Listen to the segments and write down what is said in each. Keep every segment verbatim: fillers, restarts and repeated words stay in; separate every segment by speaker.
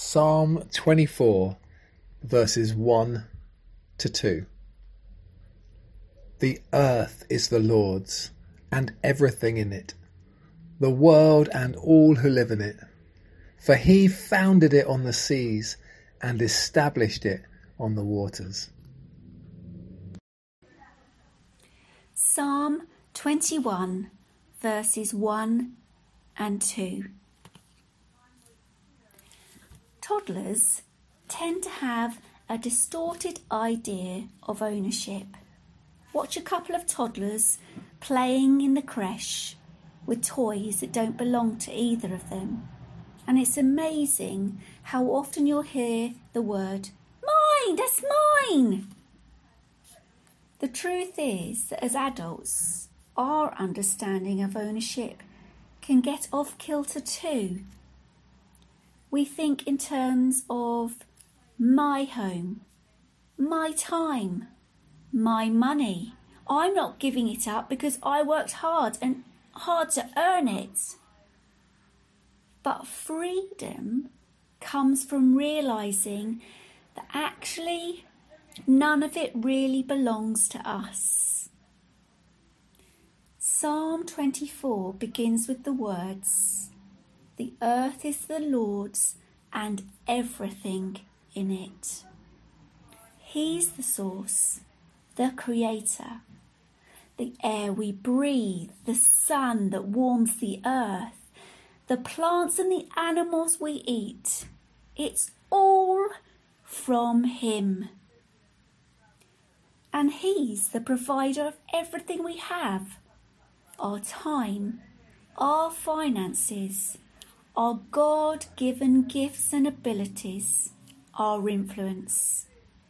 Speaker 1: Psalm twenty-four, verses one to two. The earth is the Lord's, and everything in it, the world and all who live in it. For he founded it on the seas and established it on the waters.
Speaker 2: Psalm twenty-one, verses one and two. Toddlers tend to have a distorted idea of ownership. Watch a couple of toddlers playing in the creche with toys that don't belong to either of them. And it's amazing how often you'll hear the word, "Mine, that's mine!" The truth is that as adults, our understanding of ownership can get off kilter too. We think in terms of my home, my time, my money. I'm not giving it up because I worked hard and hard to earn it. But freedom comes from realising that actually none of it really belongs to us. Psalm twenty-four begins with the words, "The earth is the Lord's and everything in it." He's the source, the creator, the air we breathe, the sun that warms the earth, the plants and the animals we eat. It's all from him. And he's the provider of everything we have. Our time, our finances, our God-given gifts and abilities, our influence.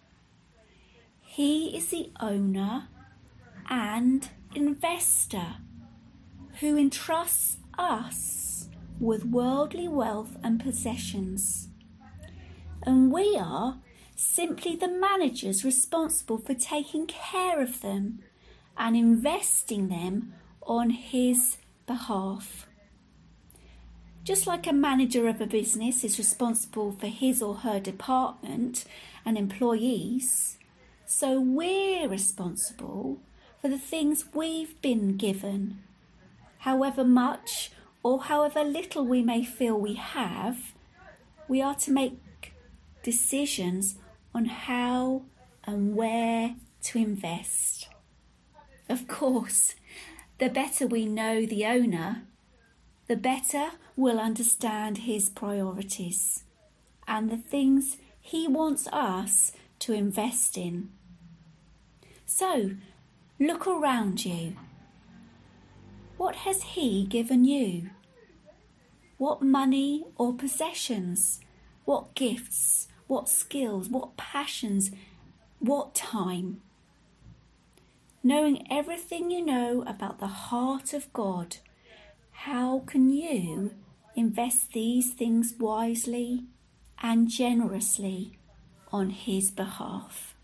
Speaker 2: He is the owner and investor who entrusts us with worldly wealth and possessions. And we are simply the managers responsible for taking care of them and investing them on his behalf. Just like a manager of a business is responsible for his or her department and employees, so we're responsible for the things we've been given. However much or however little we may feel we have, we are to make decisions on how and where to invest. Of course, the better we know the owner, the better we'll understand his priorities and the things he wants us to invest in. So, look around you. What has he given you? What money or possessions? What gifts? What skills? What passions? What time? Knowing everything you know about the heart of God, how can you invest these things wisely and generously on his behalf?